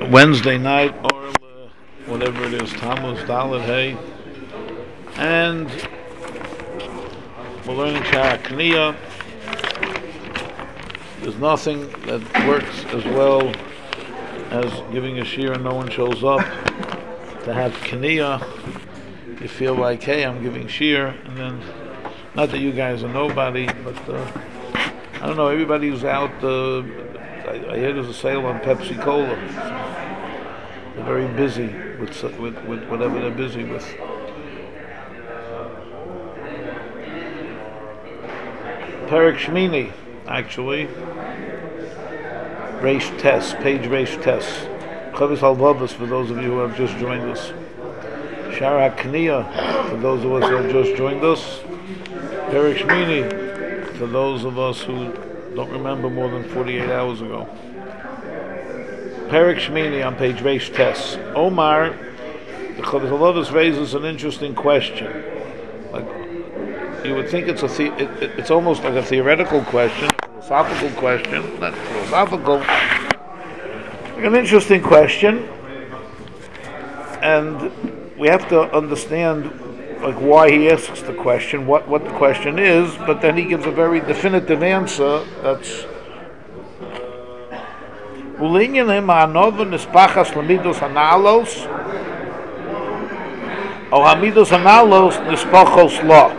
Wednesday night, or whatever it is, Tammuz, Dalet, Hey, and we're learning Shara Kniya. There's nothing that works as well as giving a shir and no one shows up. To have Kniya, you feel like, hey, I'm giving shir, and then, not that you guys are nobody, but I don't know, everybody who's out, I hear there's a sale on Pepsi Cola. They're very busy with whatever they're busy with. Perek Shmini, actually. Reish Tes, page Reish Tes. Chavis Halvavas, for those of you who have just joined us. Shara Kniya, for those of us who have just joined us. Perek Shmini, for those of us who don't remember more than 48 hours ago. Perek Shmini on page Reish Tes. Omar, the Chavis Halvavas raises an interesting question. Like, you would think it's almost like a theoretical question, philosophical question, not philosophical, like an interesting question, and we have to understand like why he asks the question, what the question is, but then he gives a very definitive answer that's Ulinyanim ha'anova nispachas lamidos hanalos o hamidos hanalos nispachos lo.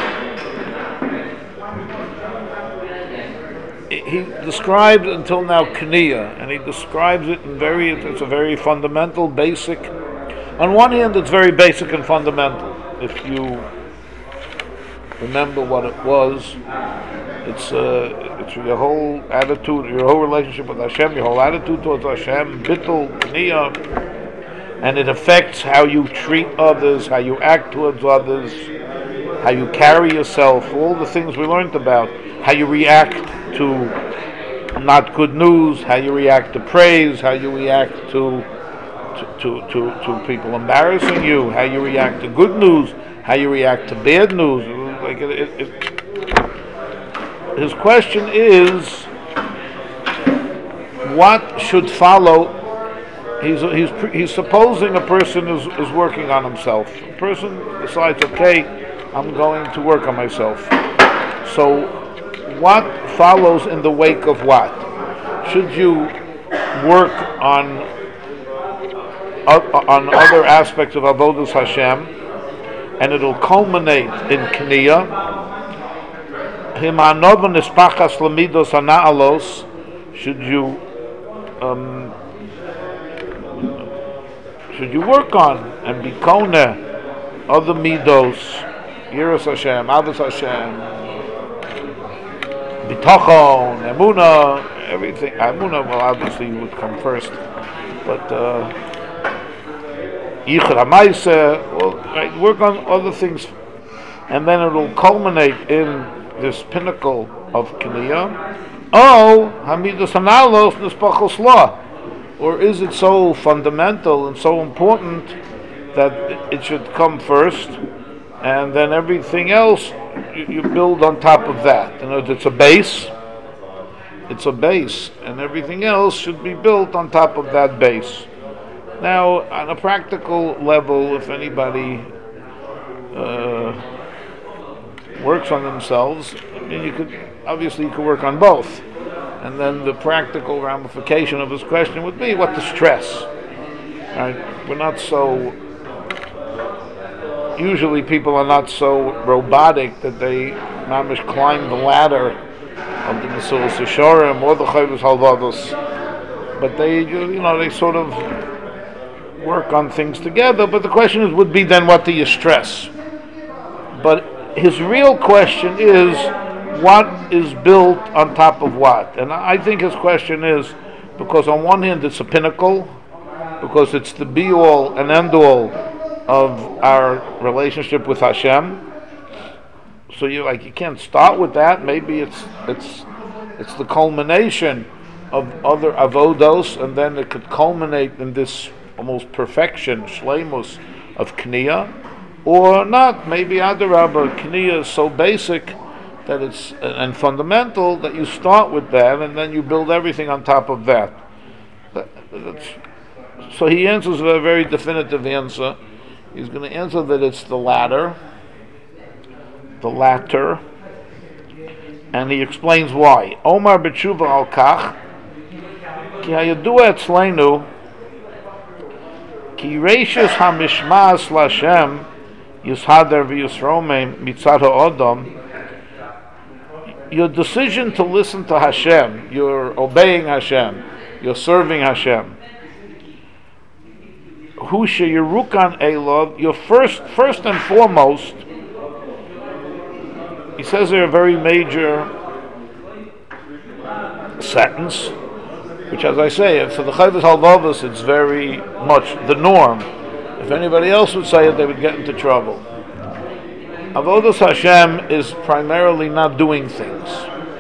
He described until now Kniya, and he describes it in it's a very fundamental, basic. On one hand, it's very basic and fundamental. If you remember what it was, it's your whole attitude, your whole relationship with Hashem, your whole attitude towards Hashem, bittul, Kniya, and it affects how you treat others, how you act towards others, how you carry yourself, all the things we learned about, how you react to not good news, how you react to praise, how you react to people embarrassing you, how you react to good news, how you react to bad news. Like his question is, what should follow? He's supposing a person is working on himself. A person decides, okay, I'm going to work on myself. So what follows in the wake of what? Should you work on other aspects of Avodas Hashem, and it'll culminate in Kniya? Himanov nispachas lamidos hana'alos. Should you work on and be koneh other midos, Yiras Hashem, Avos Hashem, bitachon, emuna, everything. Emuna, well, obviously would come first, but yichud hamaisa, well, right, work on other things, and then it'll culminate in this pinnacle of Kniya. Oh, hamidas hanalos nispachos la, or is it so fundamental and so important that it should come first, and then everything else you build on top of that? You know, it's a base, and everything else should be built on top of that base. Now, on a practical level, if anybody works on themselves, I mean, you could work on both. And then the practical ramification of his question would be, what the stress? Right? We're not so... Usually people are not so robotic that they mamish climb the ladder of the Mesulas Yesharim or the Chavis Halvavos, but they sort of work on things together. But the question would be then, what do you stress? But his real question is, what is built on top of what? And I think his question is, because on one hand it's a pinnacle, because it's the be-all and end-all of our relationship with Hashem. So you can't start with that. Maybe it's the culmination of other avodos, and then it could culminate in this almost perfection, shleimus of Kniya, or not. Maybe Adarabah, Kniya is so basic that it's and fundamental that you start with that, and then you build everything on top of that. So he answers with a very definitive answer. He's going to answer that it's the latter, and he explains why. Omar b'tshuva al kach, ki hayadua etzleinu, ki reishis hamishmas l'Hashem yishader v'yisromem mitzad ha'odom. Your decision to listen to Hashem, you're obeying Hashem, you're serving Hashem. Hu sheyerukan elov, your first and foremost. He says there a very major sentence, which, as I say, for the Chovos Halevavos, it's very much the norm. If anybody else would say it, they would get into trouble. Avodas Hashem is primarily not doing things.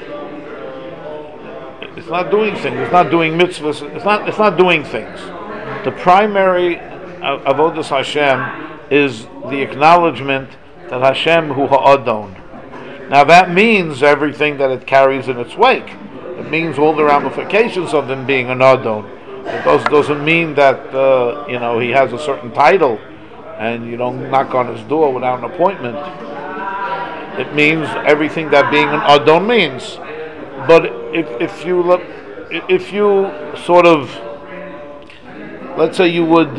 It's not doing things. It's not doing mitzvahs. It's not doing things. The primary Avodas Hashem is the acknowledgement that Hashem hu ha'adon. Now that means everything that it carries in its wake. It means all the ramifications of him being an adon. It doesn't mean that he has a certain title and you don't knock on his door without an appointment. It means everything that being an adon means. But if you sort of, let's say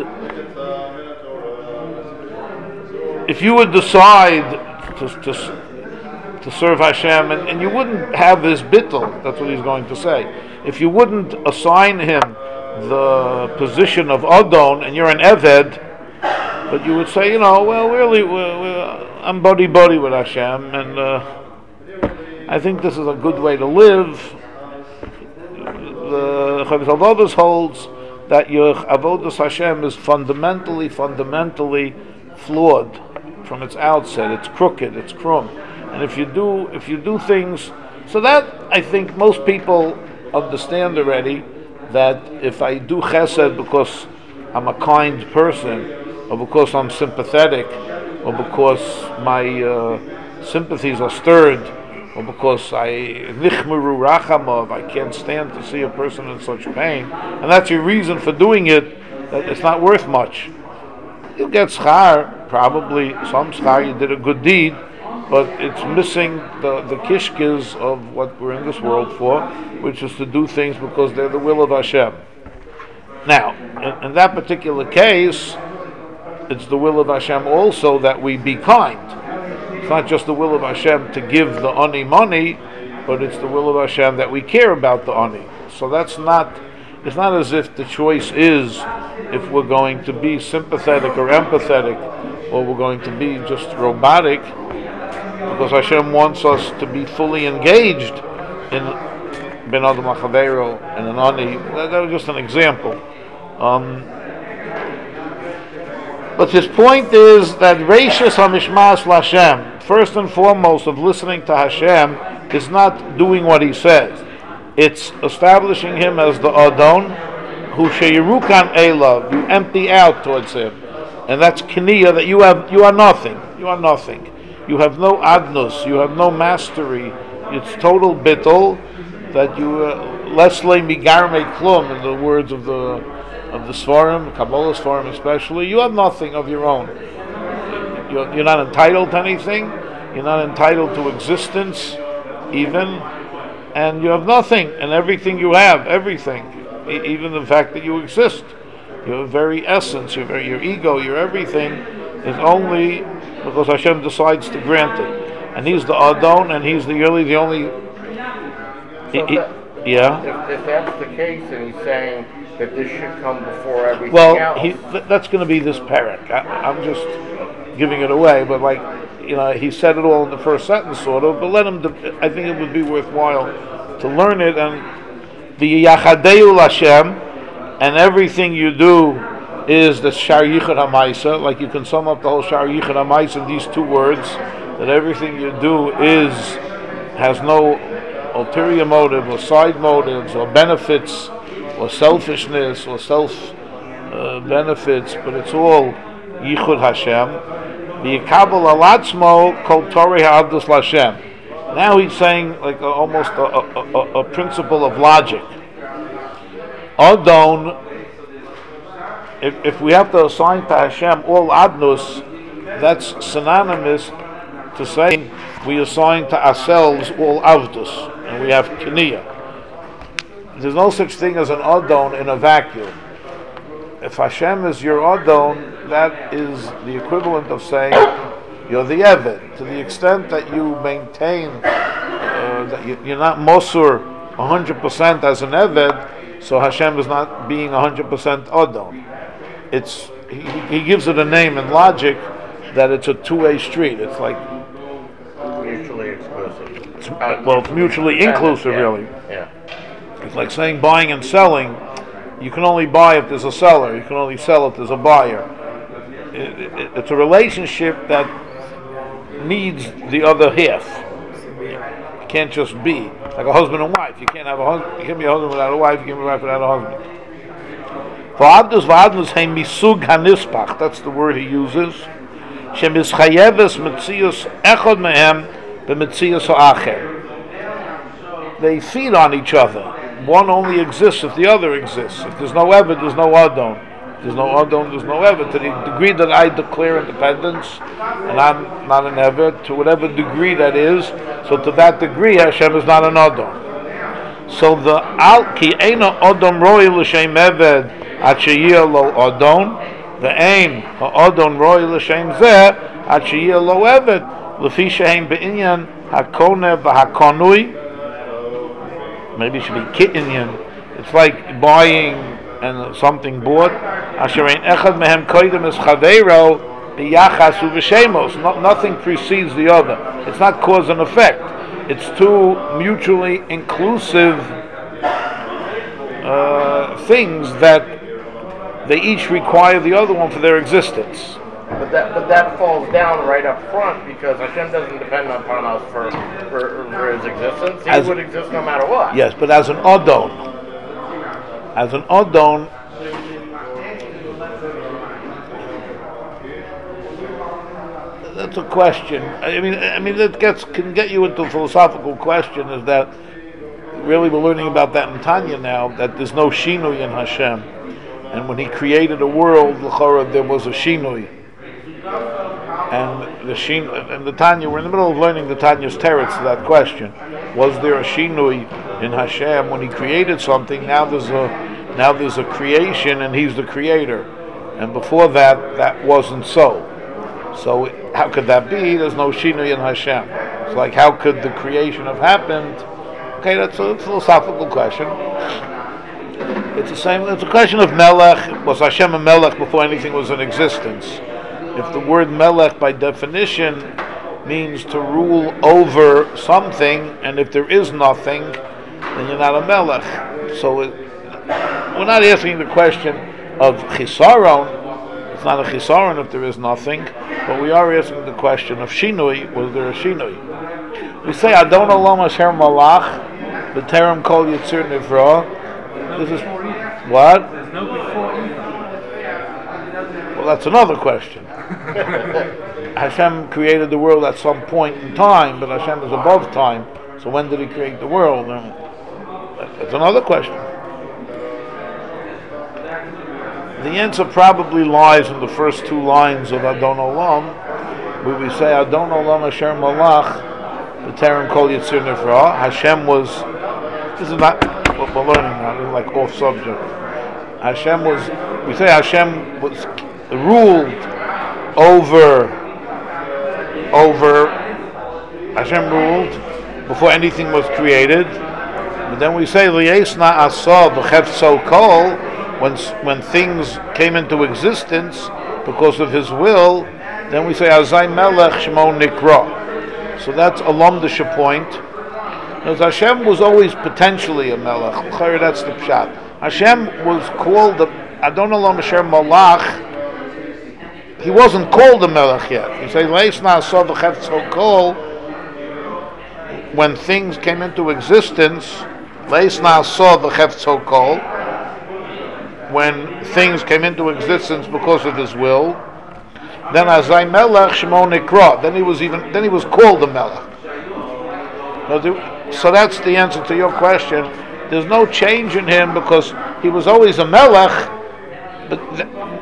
if you would decide to serve Hashem, and you wouldn't have this bittul, that's what he's going to say. If you wouldn't assign him the position of Adon, and you're an Eved, but you would say, well, really, I'm buddy with Hashem, and I think this is a good way to live. The Chovos Halevavos holds that your Avodas Hashem is fundamentally flawed from its outset. It's crooked, it's krum. And if you do things, so that I think most people understand already, that if I do chesed because I'm a kind person, or because I'm sympathetic, or because my sympathies are stirred, or because I can't stand to see a person in such pain, and that's your reason for doing it, that it's not worth much. You'll get schar, probably some schar, you did a good deed, but it's missing the kishkes of what we're in this world for, which is to do things because they're the will of Hashem. Now, in that particular case, it's the will of Hashem also that we be kind. It's not just the will of Hashem to give the ani money, but it's the will of Hashem that we care about the ani. So it's not as if the choice is if we're going to be sympathetic or empathetic, or we're going to be just robotic, because Hashem wants us to be fully engaged in Ben Adam HaChavero and an ani. That was just an example. But his point is that Reishis HaMishmas LaHashem, first and foremost of listening to Hashem, is not doing what he says. It's establishing him as the Adon, who sheyerukan elav, you empty out towards him. And that's kniya, that you are nothing. You are nothing. You have no adnus, you have no mastery. It's total bittul, that you lesle migarme klum, in the words of the Sfarim, Kabbalah Sfarim especially. You have nothing of your own. You're not entitled to anything. You're not entitled to existence, even, and you have nothing. And everything you have, everything, even the fact that you exist, your very essence, your ego, your everything, is only because Hashem decides to grant it. And he's the Adon, and he's the only. Yeah. If that's the case, and he's saying that this should come before everything else. Well, that's going to be this parak. I'm just giving it away, but he said it all in the first sentence, sort of. But let him. I think it would be worthwhile to learn it. And the Yachadeu Lashem, and everything you do is the Shar Yichud HaMaisa. Like you can sum up the whole Shar Yichud HaMaisa in these two words: that everything you do has no ulterior motive or side motives or benefits or selfishness or self benefits, but it's all Yichud Hashem. The Yikabel Alatzmo Kol Torah Ha'avdus Lashem. Now he's saying almost a principle of logic. Adon if we have to assign to Hashem all adnus, that's synonymous to saying we assign to ourselves all avdus, and we have kiniyah. There's no such thing as an adon in a vacuum. If Hashem is your adon, that is the equivalent of saying you're the eved. To the extent that you maintain that you're not mosur 100% as an eved, so Hashem is not being 100% adon. It's he gives it a name in logic that it's a two-way street. It's like mutually exclusive. It's mutually inclusive, really. Yeah. It's like saying buying and selling. You can only buy if there's a seller. You can only sell if there's a buyer. It's a relationship that needs the other half. It can't just be like a husband and wife. You can't have a husband. You can't be a husband without a wife. You can't be a wife without a husband. V'abdus v'adnus heim misug hanispach. That's the word he uses. Shemischayeves metzius echad mehem b'metzius ha'acher. They feed on each other. One only exists if the other exists. If there's no Eved, there's no Adon. If there's no Adon, there's no Eved. To the degree that I declare independence, and I'm not an Eved, to whatever degree that is, so to that degree Hashem is not an Adon. So the Al Ki Eina Adon Roi L'Shem Eved At Sheyeh Lo Adon, the Ein HaAdon Roi L'Shem Zeh At Sheyeh Lo Eved L'Fi Shehem Be'inyan HaKoneh V'HaKonui. Maybe it should be Kitinyan. It's like buying and something bought. Asher ein echad mehem koydem es chaveiro b'yachas u'v'shemos. Nothing precedes the other. It's not cause and effect. It's two mutually inclusive things that they each require the other one for their existence. But that falls down right up front because Hashem doesn't depend upon us for his existence. He would exist no matter what. Yes, but as an Adon, that's a question. I mean that can get you into a philosophical question. Is that really we're learning about that in Tanya now? That there's no shinui in Hashem, and when He created a world, l'chora, there was a shinui. And the Tanya, we're in the middle of learning the Tanya's teretz to that question. Was there a shinui in Hashem when He created something? Now there's a creation, and He's the creator. And before that wasn't so. So how could that be? There's no shinui in Hashem. It's like, how could the creation have happened? Okay, that's a philosophical question. It's the same. It's a question of Melech. Was Hashem a Melech before anything was in existence? If the word melech by definition means to rule over something, and if there is nothing, then you're not a melech. So we're not asking the question of chisaron. It's not a chisaron if there is nothing, but we are asking the question of shinui. Was there a shinui? We say Adon Olam Asher Malach B'Terem Kol Yitzir Nivra. This is what? There's no before either. Well, that's another question. Hashem created the world at some point in time, but Hashem is above time. So when did He create the world? That's another question. The answer probably lies in the first two lines of Adon Olam, where we say Adon Olam Asher Malach B'Terem Kol Yitzir Nivra. Hashem was. This is not what we're learning now. This is like off subject. Hashem was. We say Hashem was ruled over Hashem ruled before anything was created. But then we say Li'esna Asa B'Chefso Kol, when things came into existence because of His will, then we say Azay Melech Shemo Nikra. So that's a Lomdisha point. Because Hashem was always potentially a Melech. That's the pshat. Hashem was called the Adon Olam Asher Malach. He wasn't called the Melech yet. He says, "Leisna saw the Chetzo Kol." When things came into existence, Leisna saw the Chetzo Kol. When things came into existence because of His will, then Azay Melech Shemo Nikra. Then he was called the Melech. So that's the answer to your question. There's no change in Him because He was always a Melech. But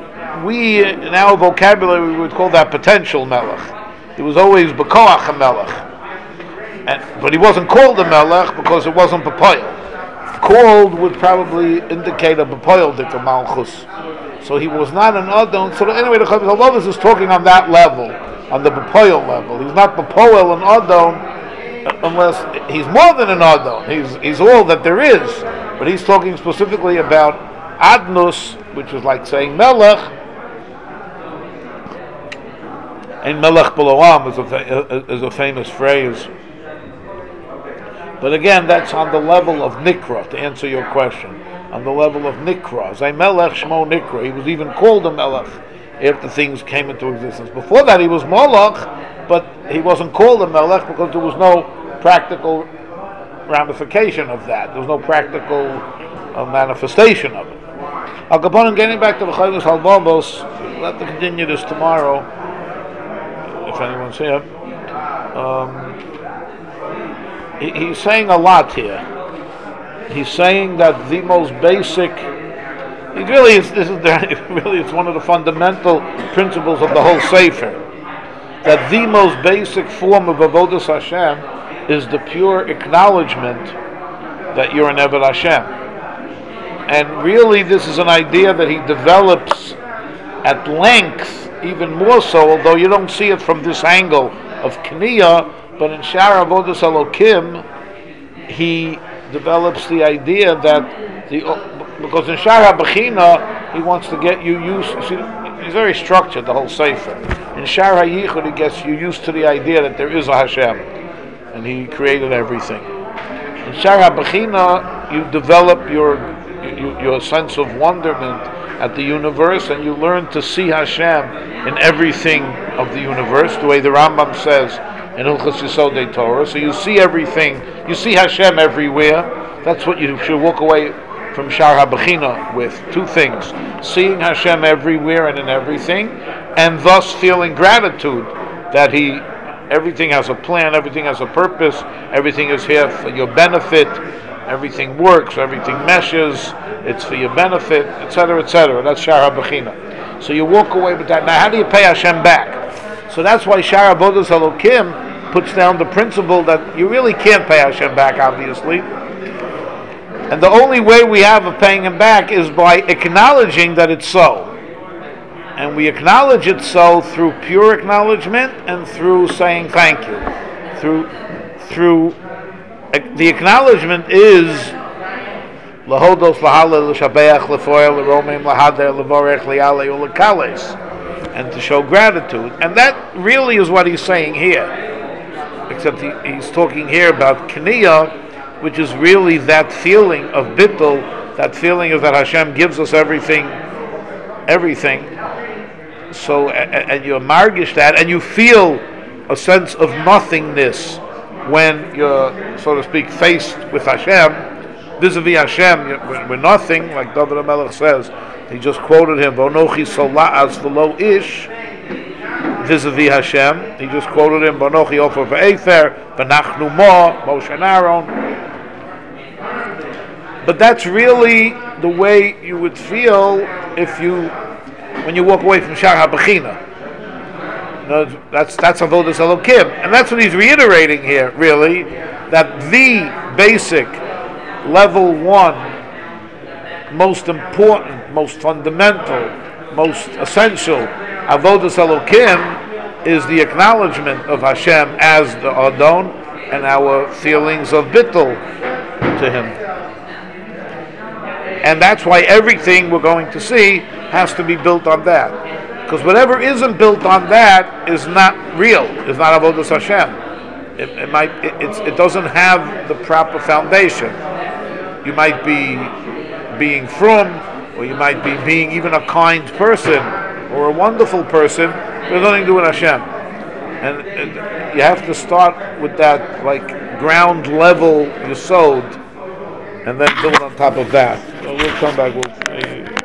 we, in our vocabulary, we would call that potential melech. He was always bekoach a melech. But he wasn't called a melech because it wasn't bepoil. Called would probably indicate a bepoil dika malchus. So he was not an adon. So anyway, the Chavos is talking on that level, on the bepoil level. He's not bepoil an adon unless he's more than an adon. He's all that there is. But he's talking specifically about adnus, which is like saying melech. And melech beloam is a famous phrase. But again, that's on the level of Nikra, to answer your question. On the level of Nikra. Zay Melech Shmo Nikra. He was even called a Melech after things came into existence. Before that he was Molech, but he wasn't called a Melech because there was no practical ramification of that. There was no practical manifestation of it. Al Kaponim, getting back to the Chovos Halvavos, we'll have to continue this tomorrow, if anyone's here. He's saying a lot here. He's saying that the most basic, it's one of the fundamental principles of the whole Sefer, that the most basic form of Avodas Hashem is the pure acknowledgement that you're an Eved Hashem. And really this is an idea that he develops at length, even more so, although you don't see it from this angle of Kniyah. But in Shar Avodas Elokim, he develops the idea that because in Shar HaBechina, he wants to get you used. See, he's very structured, the whole Sefer. In Shar HaYichud, he gets you used to the idea that there is a Hashem, and he created everything. In Shar HaBechina, you develop your sense of wonderment at the universe, and you learn to see Hashem in everything of the universe, the way the Rambam says in Hilchos Yesodei Torah. So you see everything, you see Hashem everywhere. That's what you should walk away from Shar HaBechina with. Two things: seeing Hashem everywhere and in everything, and thus feeling gratitude that everything has a plan, everything has a purpose, everything is here for your benefit, everything works, everything meshes, it's for your benefit, etc., etc. That's Shar HaBechina. So you walk away with that. Now, how do you pay Hashem back? So that's why Shar Avodas Elokim puts down the principle that you really can't pay Hashem back, obviously. And the only way we have of paying Him back is by acknowledging that it's so. And we acknowledge it so through pure acknowledgement and through saying thank you. Through the acknowledgement is Lahodos Lahalel L'Shabeach Lefoel L'Romim Lahader Levorech Lialei Ulekales, and to show gratitude. And that really is what he's saying here. Except he's talking here about Kniyah, which is really that feeling of Bittul, that feeling of that Hashem gives us everything. So, and you margish that, and you feel a sense of nothingness when you're, so to speak, faced with Hashem, vis-a-vis Hashem. We're nothing, like David HaMelech says. He just quoted him, Vonochi Sola'az V'lo Ish, vis-a-vis Hashem. He just quoted him, Vonochi Ofer V'Efer, V'nachnu Mo, Moshe and Aaron. But that's really the way you would feel when you walk away from Shar HaBechina. That's Avodas Elokim. And that's what he's reiterating here, really, that the basic, level one, most important, most fundamental, most essential Avodas Elokim is the acknowledgement of Hashem as the Adon and our feelings of Bittul to Him. And that's why everything we're going to see has to be built on that. Because whatever isn't built on that is not real, is not Avodas Hashem. It doesn't have the proper foundation. You might be being frum, or you might be being even a kind person, or a wonderful person, but there's nothing to do with Hashem. And you have to start with that, like, ground level yesod, and then build on top of that. So we'll come back.